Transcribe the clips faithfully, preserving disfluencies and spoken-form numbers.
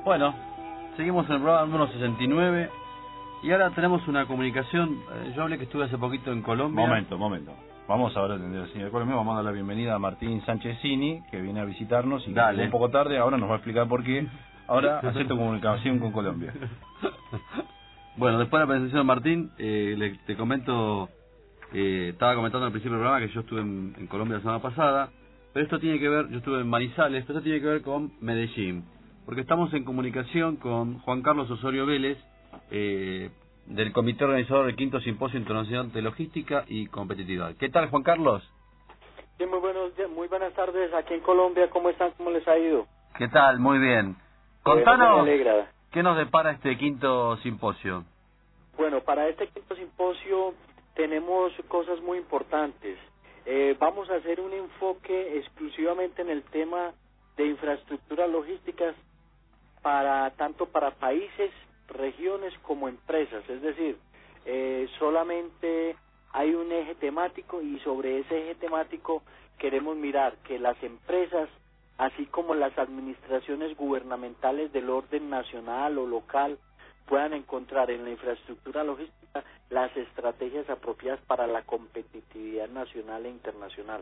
Bueno, seguimos en el programa número sesenta y nueve y ahora tenemos una comunicación. Eh, yo hablé que estuve hace poquito en Colombia. Momento, momento. Vamos ahora a atender al señor de Colombia. Vamos a dar la bienvenida a Martín Sánchezini, que viene a visitarnos y que llegó un poco tarde. Ahora nos va a explicar por qué. Ahora acepto comunicación con Colombia. Bueno, después de la presentación de Martín, eh, le, te comento, eh, estaba comentando al principio del programa que yo estuve en, en Colombia la semana pasada, pero esto tiene que ver, yo estuve en Manizales, pero esto tiene que ver con Medellín, porque estamos en comunicación con Juan Carlos Osorio Vélez, eh, del Comité Organizador del Quinto Simposio Internacional de Logística y Competitividad. ¿Qué tal, Juan Carlos? Sí, muy buenos días, muy buenas tardes aquí en Colombia. ¿Cómo están? ¿Cómo les ha ido? ¿Qué tal? Muy bien. Contanos, bueno, ¿qué nos depara este quinto simposio? Bueno, para este quinto simposio tenemos cosas muy importantes. Eh, vamos a hacer un enfoque exclusivamente en el tema de infraestructuras logísticas para tanto para países, regiones como empresas. Es decir, eh, solamente hay un eje temático y sobre ese eje temático queremos mirar que las empresas, así como las administraciones gubernamentales del orden nacional o local, puedan encontrar en la infraestructura logística las estrategias apropiadas para la competitividad nacional e internacional.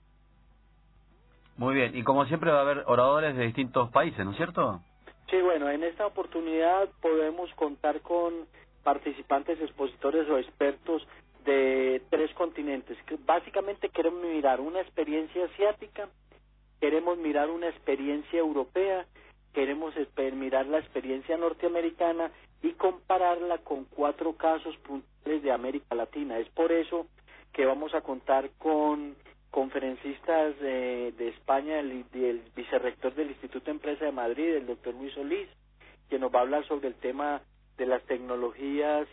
Muy bien, y como siempre va a haber oradores de distintos países, ¿no es cierto? Sí, bueno, en esta oportunidad podemos contar con participantes, expositores o expertos de tres continentes. Básicamente queremos mirar una experiencia asiática, queremos mirar una experiencia europea, queremos mirar la experiencia norteamericana y compararla con cuatro casos puntuales de América Latina. Es por eso que vamos a contar con conferencistas de, de España, el, el vicerrector del Instituto de Empresa de Madrid, el doctor Luis Solís, que nos va a hablar sobre el tema de las tecnologías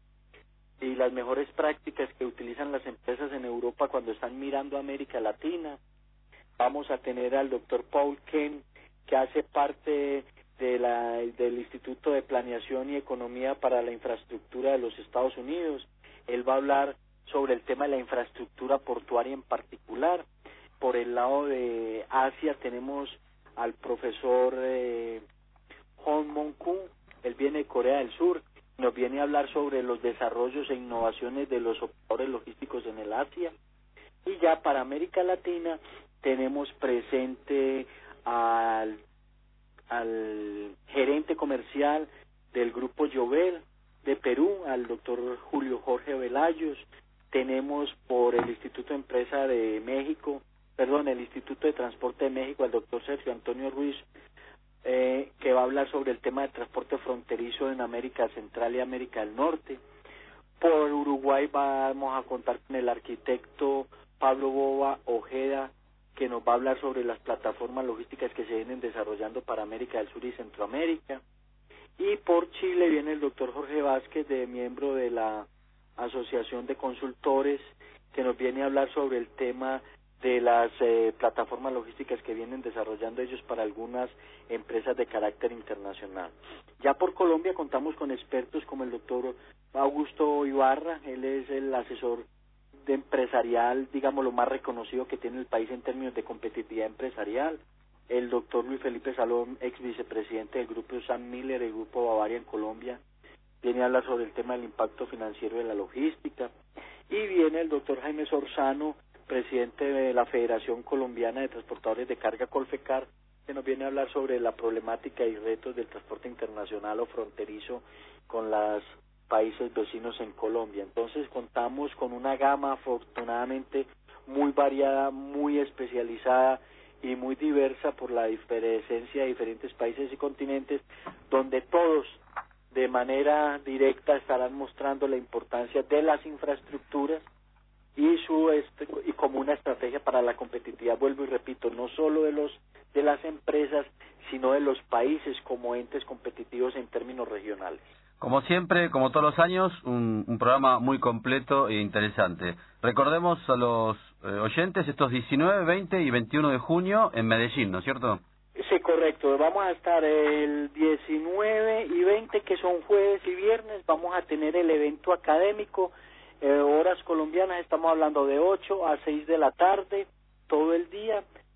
y las mejores prácticas que utilizan las empresas en Europa cuando están mirando a América Latina. Vamos a tener al doctor Paul Ken, que hace parte de la, del Instituto de Planeación y Economía para la Infraestructura de los Estados Unidos. Él va a hablar sobre el tema de la infraestructura portuaria en particular. Por el lado de Asia tenemos al profesor eh, Hong Mong-Koo, él viene de Corea del Sur, nos viene a hablar sobre los desarrollos e innovaciones de los operadores logísticos en el Asia. Y ya para América Latina tenemos presente al, al gerente comercial del grupo Llobel de Perú, al doctor Julio Jorge Velayos. Tenemos por el Instituto de Empresa de México, perdón, el Instituto de Transporte de México, al doctor Sergio Antonio Ruiz, eh, que va a hablar sobre el tema de transporte fronterizo en América Central y América del Norte. Por Uruguay vamos a contar con el arquitecto Pablo Boba Ojeda, que nos va a hablar sobre las plataformas logísticas que se vienen desarrollando para América del Sur y Centroamérica. Y por Chile viene el doctor Jorge Vázquez, de miembro de la Asociación de Consultores, que nos viene a hablar sobre el tema de las eh, plataformas logísticas que vienen desarrollando ellos para algunas empresas de carácter internacional. Ya por Colombia contamos con expertos como el doctor Augusto Ibarra, él es el asesor de empresarial, digamos, lo más reconocido que tiene el país en términos de competitividad empresarial. El doctor Luis Felipe Salón, ex vicepresidente del grupo Sam Miller, el grupo Bavaria en Colombia, viene a hablar sobre el tema del impacto financiero de la logística. Y viene el doctor Jaime Sorzano, presidente de la Federación Colombiana de Transportadores de Carga Colfecar, que nos viene a hablar sobre la problemática y retos del transporte internacional o fronterizo con los países vecinos en Colombia. Entonces contamos con una gama afortunadamente muy variada, muy especializada y muy diversa por la diferencia de diferentes países y continentes, donde todos de manera directa estarán mostrando la importancia de las infraestructuras y su este, y como una estrategia para la competitividad, vuelvo y repito, no solo de los de las empresas, sino de los países como entes competitivos en términos regionales. Como siempre, como todos los años, un, un programa muy completo e interesante. Recordemos a los eh, oyentes estos diecinueve, veinte y veintiuno de junio en Medellín, ¿no es cierto? Sí, correcto. Vamos a estar el diecinueve y veinte, que son jueves y viernes. Vamos a tener el evento académico, eh, horas colombianas, estamos hablando de ocho a seis de la tarde, todo el día.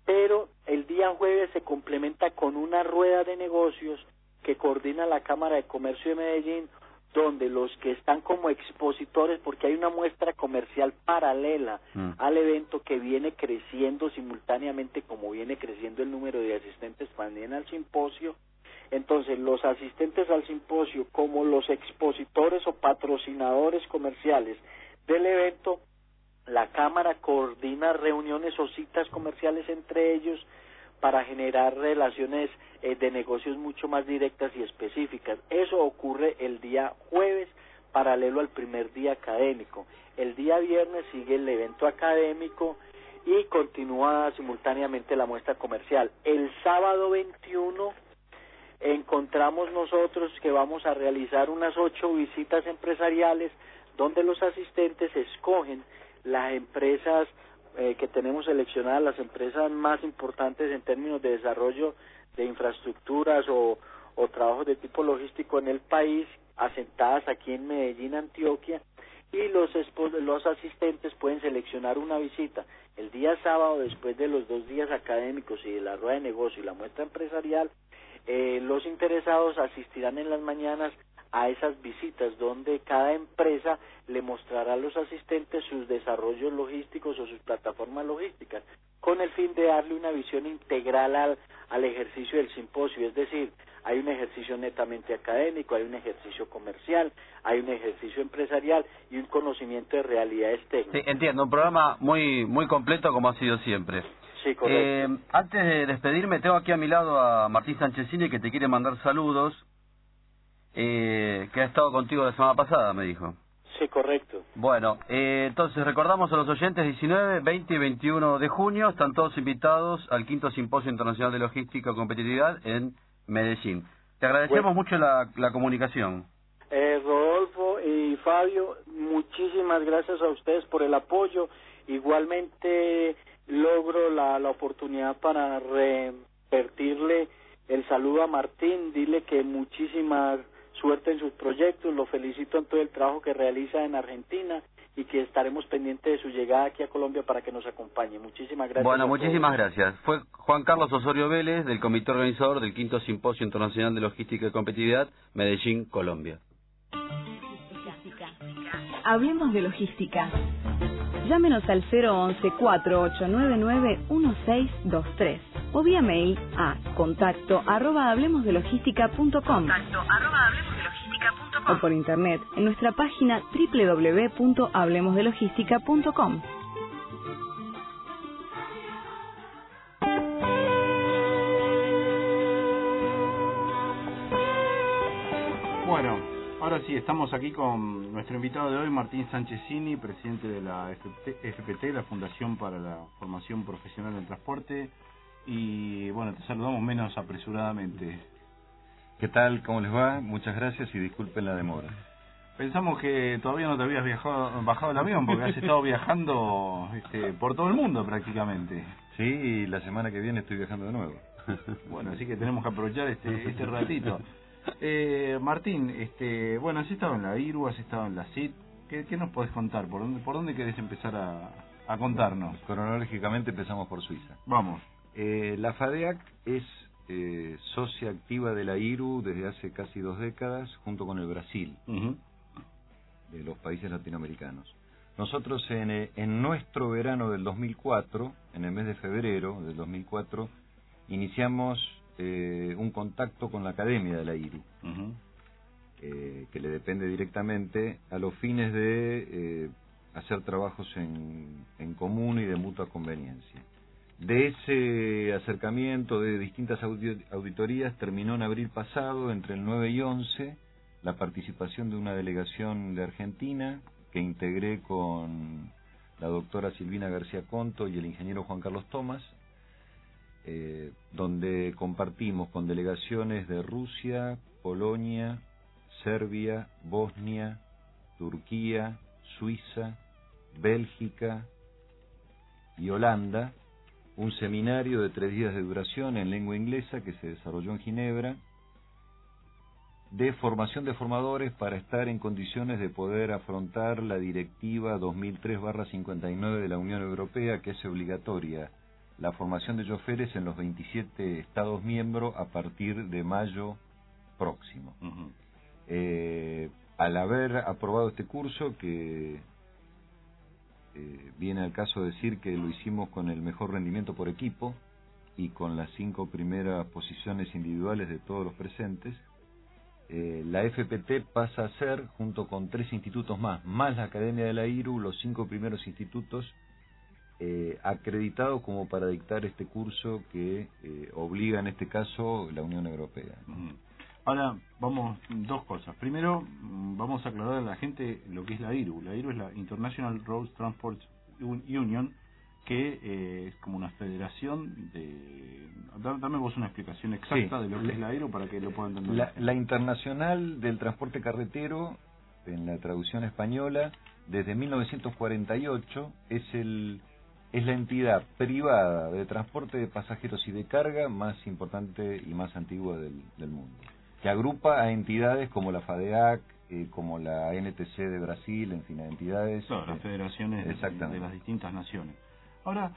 pero el día jueves se complementa con una rueda de negocios que coordina la Cámara de Comercio de Medellín, donde los que están como expositores, porque hay una muestra comercial paralela mm. al evento que viene creciendo simultáneamente como viene creciendo el número de asistentes también al simposio. Entonces los asistentes al simposio como los expositores o patrocinadores comerciales del evento, la Cámara coordina reuniones o citas comerciales entre ellos para generar relaciones eh, de negocios mucho más directas y específicas. Eso ocurre el día jueves, paralelo al primer día académico. El día viernes sigue el evento académico y continúa simultáneamente la muestra comercial. El sábado veintiuno encontramos nosotros que vamos a realizar unas ocho visitas empresariales donde los asistentes escogen las empresas eh, que tenemos seleccionadas, las empresas más importantes en términos de desarrollo de infraestructuras o, o trabajos de tipo logístico en el país, asentadas aquí en Medellín, Antioquia, y los, los asistentes pueden seleccionar una visita el día sábado después de los dos días académicos y de la rueda de negocio y la muestra empresarial. Eh, los interesados asistirán en las mañanas a esas visitas donde cada empresa le mostrará a los asistentes sus desarrollos logísticos o sus plataformas logísticas, con el fin de darle una visión integral al, al ejercicio del simposio. Es decir, hay un ejercicio netamente académico, hay un ejercicio comercial, hay un ejercicio empresarial y un conocimiento de realidades técnicas. Sí, entiendo, un programa muy muy completo como ha sido siempre. Sí, correcto. Eh, antes de despedirme, tengo aquí a mi lado a Martín Sanchezini, que te quiere mandar saludos, eh, que ha estado contigo la semana pasada, me dijo. Sí, correcto. Bueno, eh, entonces recordamos a los oyentes, diecinueve, veinte y veintiuno de junio, están todos invitados al quinto Simposio Internacional de Logística y Competitividad en Medellín. Te agradecemos bueno. mucho la, la comunicación. Eh, Rodolfo y Fabio, muchísimas gracias a ustedes por el apoyo. Igualmente logro la, la oportunidad para revertirle el saludo a Martín, dile que muchísima suerte en sus proyectos, lo felicito en todo el trabajo que realiza en Argentina y que estaremos pendientes de su llegada aquí a Colombia para que nos acompañe. Muchísimas gracias. Bueno, muchísimas gracias. Fue Juan Carlos Osorio Vélez, del comité organizador del quinto Simposio Internacional de Logística y Competitividad, Medellín, Colombia. Hablemos de logística. Llámenos al cero once, cuatro ocho nueve nueve, uno seis dos tres o vía mail a contacto arroba hablemosdelogística.com o por internet en nuestra página doble u doble u doble u punto hablemos de logística punto com. Bueno, ahora sí, estamos aquí con nuestro invitado de hoy, Martín Sanchezini, presidente de la F P T, la Fundación para la Formación Profesional en Transporte. Y bueno, te saludamos menos apresuradamente. ¿Qué tal? ¿Cómo les va? Muchas gracias y disculpen la demora. Pensamos que todavía no te habías viajado, bajado el avión porque has estado viajando este, por todo el mundo prácticamente. Sí, y la semana que viene estoy viajando de nuevo. Bueno, así que tenemos que aprovechar este, este ratito. Eh, Martín, este, bueno, has estado en la I R U, has estado en la C I T. ¿Qué, qué nos podés contar? ¿Por dónde, por dónde querés empezar a, a contarnos? Cronológicamente empezamos por Suiza. Vamos. Eh, la FADEAC es eh, socia activa de la I R U desde hace casi dos décadas, junto con el Brasil, uh-huh. de los países latinoamericanos. Nosotros en, en nuestro verano del dos mil cuatro, en el mes de febrero del dos mil cuatro, iniciamos eh, un contacto con la Academia de la I R U, uh-huh. eh, que le depende directamente a los fines de eh, hacer trabajos en, en común y de mutua conveniencia. De ese acercamiento de distintas auditorías terminó en abril pasado, entre el nueve y once, la participación de una delegación de Argentina que integré con la doctora Silvina García Conto y el ingeniero Juan Carlos Tomás, eh, donde compartimos con delegaciones de Rusia, Polonia, Serbia, Bosnia, Turquía, Suiza, Bélgica y Holanda, un seminario de tres días de duración en lengua inglesa que se desarrolló en Ginebra, de formación de formadores para estar en condiciones de poder afrontar la Directiva dos mil tres barra cincuenta y nueve de la Unión Europea, que es obligatoria la formación de choferes en los veintisiete estados miembros a partir de mayo próximo. Uh-huh. eh, al haber aprobado este curso, que eh, viene al caso decir que lo hicimos con el mejor rendimiento por equipo y con las cinco primeras posiciones individuales de todos los presentes, eh, la F P T pasa a ser, junto con tres institutos más, más la Academia de la I R U, los cinco primeros institutos eh, acreditados como para dictar este curso que eh, obliga en este caso la Unión Europea. Uh-huh. Ahora, vamos, dos cosas. Primero, vamos a aclarar a la gente lo que es la I R U. La I R U es la International Road Transport Union, que eh, es como una federación de... Dame vos una explicación exacta sí, de lo que la, es la I R U para que lo puedan entender. La, la Internacional del Transporte Carretero, en la traducción española, desde mil novecientos cuarenta y ocho, es el es la entidad privada de transporte de pasajeros y de carga más importante y más antigua del, del mundo, que agrupa a entidades como la FADEAC, eh, como la N T C de Brasil, en fin, a entidades... Claro, las federaciones de, de las distintas naciones. Ahora,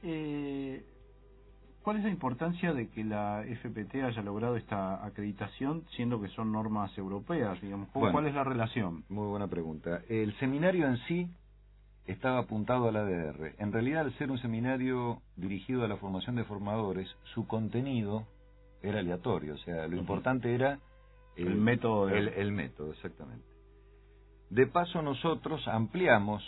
eh, ¿cuál es la importancia de que la F P T haya logrado esta acreditación, siendo que son normas europeas, digamos? ¿Cuál bueno, es la relación? Muy buena pregunta. El seminario en sí estaba apuntado a la A D R. En realidad, al ser un seminario dirigido a la formación de formadores, su contenido era aleatorio, o sea, lo uh-huh. importante era el, el método de... el, el método, exactamente. De paso, nosotros ampliamos,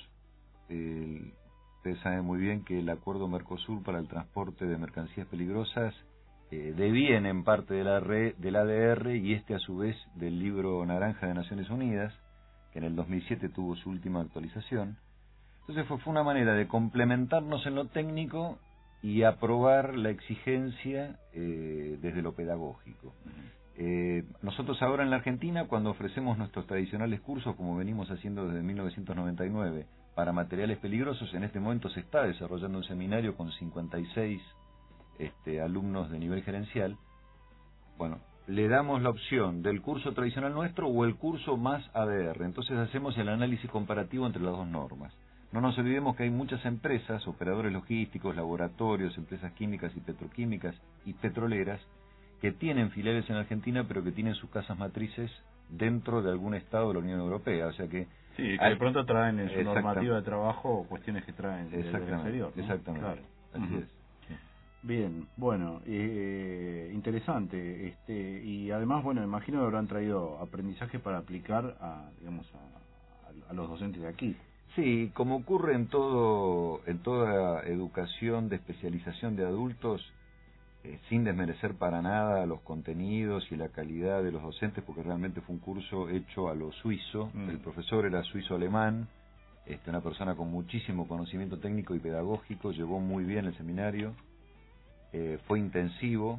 el, ustedes saben muy bien que el acuerdo Mercosur para el transporte de mercancías peligrosas eh, deviene en parte de la red del A D R y este a su vez del libro Naranja de Naciones Unidas, que en el dos mil siete tuvo su última actualización. Entonces fue, fue una manera de complementarnos en lo técnico y aprobar la exigencia eh, desde lo pedagógico. Uh-huh. eh, nosotros ahora en la Argentina, cuando ofrecemos nuestros tradicionales cursos, como venimos haciendo desde mil novecientos noventa y nueve, para materiales peligrosos, en este momento se está desarrollando un seminario con cincuenta y seis este, alumnos de nivel gerencial. Bueno, le damos la opción del curso tradicional nuestro o el curso más A D R. Entonces hacemos el análisis comparativo entre las dos normas. No nos olvidemos que hay muchas empresas, operadores logísticos, laboratorios, empresas químicas y petroquímicas y petroleras, que tienen filiales en Argentina, pero que tienen sus casas matrices dentro de algún estado de la Unión Europea. O sea que... Sí, que de pronto traen en su normativa de trabajo cuestiones que traen del exterior, ¿no? Exactamente, claro. Así uh-huh. es. Sí. Bien, bueno, eh, interesante. este Y además, bueno, imagino que habrán traído aprendizaje para aplicar a, digamos, a, a los docentes de aquí. Sí, como ocurre en todo en toda educación de especialización de adultos, eh, sin desmerecer para nada los contenidos y la calidad de los docentes, porque realmente fue un curso hecho a lo suizo. Mm. El profesor era suizo-alemán, este, una persona con muchísimo conocimiento técnico y pedagógico, llevó muy bien el seminario, eh, fue intensivo.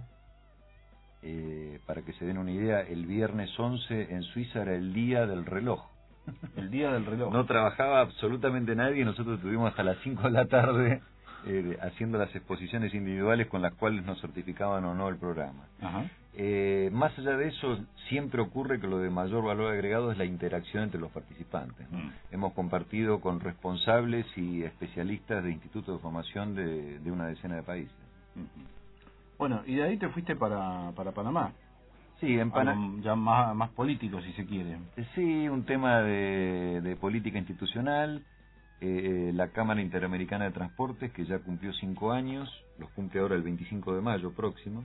Eh, para que se den una idea, el viernes once en Suiza era el día del reloj. El día del reloj. No trabajaba absolutamente nadie, nosotros estuvimos hasta las cinco de la tarde eh, haciendo las exposiciones individuales con las cuales nos certificaban o no el programa. Ajá. Eh, más allá de eso, siempre ocurre que lo de mayor valor agregado es la interacción entre los participantes, ¿no? Mm. Hemos compartido con responsables y especialistas de institutos de formación de, de una decena de países. Uh-huh. Bueno, y de ahí te fuiste para, para Panamá. Sí, en Panamá. Ya más, más político, si se quiere. Sí, un tema de, de política institucional. Eh, la Cámara Interamericana de Transportes, que ya cumplió cinco años, los cumple ahora el veinticinco de mayo próximo.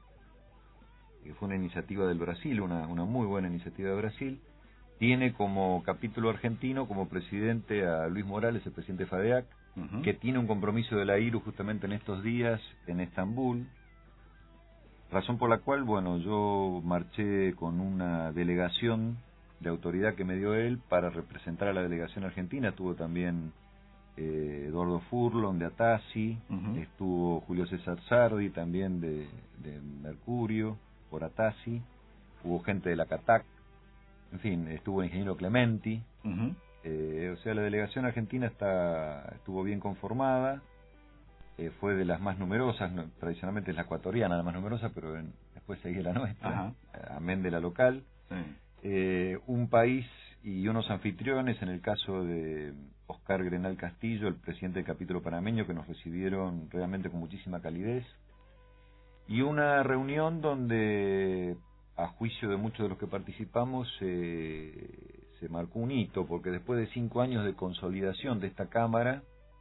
Eh, fue una iniciativa del Brasil, una, una muy buena iniciativa de Brasil. Tiene como capítulo argentino, como presidente, a Luis Morales, el presidente FADEAC, uh-huh. que tiene un compromiso de la I R U justamente en estos días en Estambul. Razón por la cual, bueno, yo marché con una delegación de autoridad que me dio él para representar a la delegación argentina. Estuvo también eh, Eduardo Furlon de Atasi, uh-huh. estuvo Julio César Sardi también de, de Mercurio, por Atasi, hubo gente de la CATAC, en fin, estuvo el ingeniero Clementi. Uh-huh. eh, o sea, la delegación argentina está estuvo bien conformada. Eh, fue de las más numerosas, no, tradicionalmente es la ecuatoriana la más numerosa, pero en, después seguía la nuestra, amén de la local. Sí. Eh, un país y unos anfitriones, en el caso de Oscar Grenal Castillo, el presidente del capítulo panameño, que nos recibieron realmente con muchísima calidez. Y una reunión donde, a juicio de muchos de los que participamos, eh, se marcó un hito, porque después de cinco años de consolidación de esta Cámara,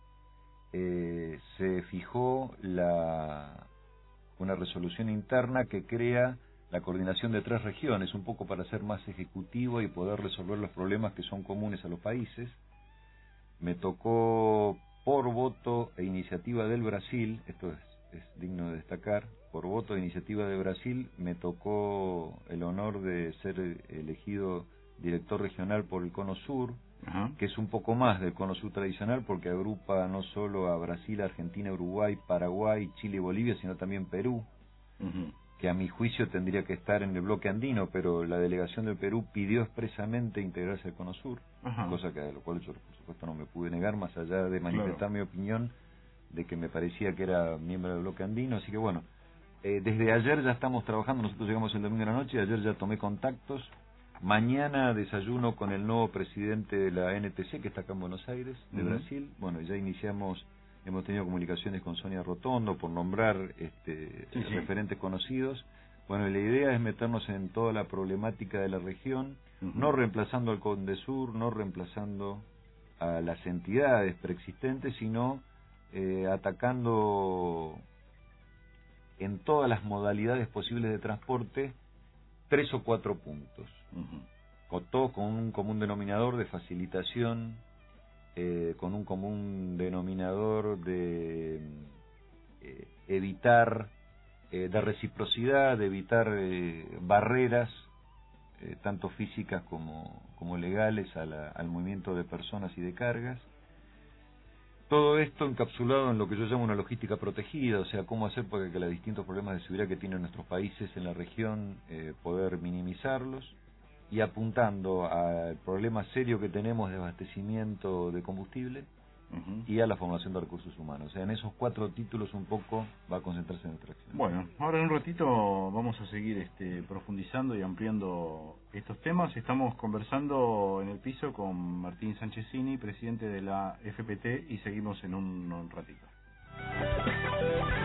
eh, se fijó la, una resolución interna que crea la coordinación de tres regiones, un poco para ser más ejecutivo y poder resolver los problemas que son comunes a los países. Me tocó, por voto e iniciativa del Brasil, esto es, es digno de destacar, por voto e iniciativa de Brasil, me tocó el honor de ser elegido director regional por el Cono Sur, Ajá. que es un poco más del Cono Sur tradicional, porque agrupa no solo a Brasil, Argentina, Uruguay, Paraguay, Chile y Bolivia, sino también Perú, uh-huh. que a mi juicio tendría que estar en el bloque andino, pero la delegación del Perú pidió expresamente integrarse al Cono Sur, Ajá. cosa que a lo cual yo, por supuesto, no me pude negar, más allá de manifestar claro. mi opinión de que me parecía que era miembro del bloque andino. Así que bueno, eh, desde ayer ya estamos trabajando, nosotros llegamos el domingo en la noche, ayer ya tomé contactos. Mañana desayuno con el nuevo presidente de la N T C, que está acá en Buenos Aires, de uh-huh. Brasil. Bueno, ya iniciamos, hemos tenido comunicaciones con Sonia Rotondo, por nombrar este, sí, sí. referentes conocidos. Bueno, la idea es meternos en toda la problemática de la región, uh-huh. no reemplazando al CONDESUR, no reemplazando a las entidades preexistentes, sino eh, atacando en todas las modalidades posibles de transporte tres o cuatro puntos, uh-huh. con todo con un común denominador de facilitación, eh, con un común denominador de eh, evitar, eh, de reciprocidad, de evitar eh, barreras, eh, tanto físicas como, como legales, a la, al movimiento de personas y de cargas. Todo esto encapsulado en lo que yo llamo una logística protegida, o sea, cómo hacer para que los distintos problemas de seguridad que tienen nuestros países en la región, eh, poder minimizarlos, y apuntando al problema serio que tenemos de abastecimiento de combustible uh-huh. y a la formación de recursos humanos. O sea, en esos cuatro títulos un poco va a concentrarse nuestra acción. Bueno, ahora en un ratito vamos a seguir este, profundizando y ampliando estos temas. Estamos conversando en el piso con Martín Sanchezini, presidente de la F P T, y seguimos en un, un ratito.